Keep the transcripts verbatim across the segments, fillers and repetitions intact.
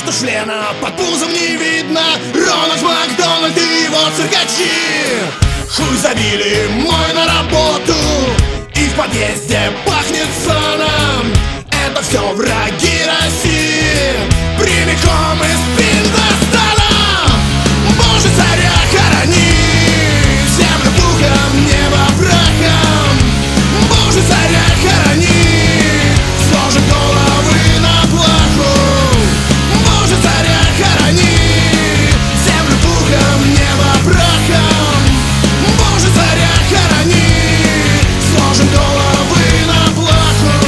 нету члена, под пузом не видно Рональд Макдональд и его циркачи. Хуй забили мой на работу, и в подъезде пахнет саном. Это все враги России, прямиком из Пиндостана. Боже, царя хорони, землю пухом, небо прахом. Боже, царя хорони, сложим головы на плаху. Боже, царя хорони, землю пухом, небо прахом. Боже, царя хорони, сложим головы на плаху.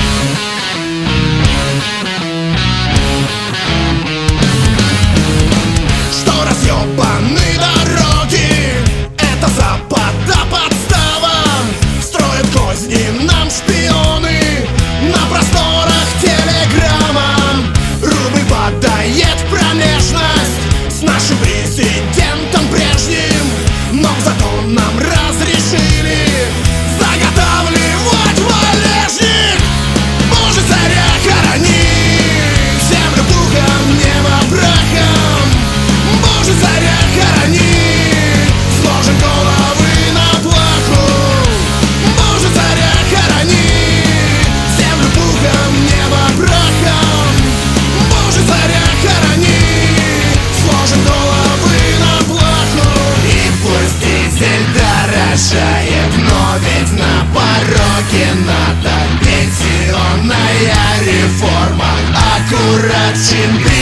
Что разъебаны дороги, это Запада подстава. Строят козни нам шпионы на просторах телеграмма. Рубль подает в промежность с нашим президентом прежним, но зато нам разрешили заготавливать валежник. Боже, царя хорони, землю пухом, небо прахом. Боже, царя хорони, сложим головы на плаху. Боже, царя хорони, землю пухом, небо прахом. Боже, царя хорони, сложим головы на плаху. И пусть дизель дорожает, но ведь на пороге надо пенсионная реформа. Аккурат чин